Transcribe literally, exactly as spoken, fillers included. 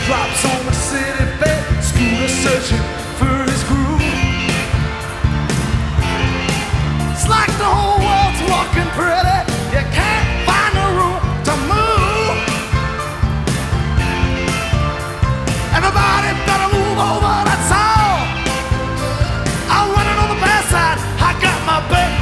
drops on the city bed, scooter searching for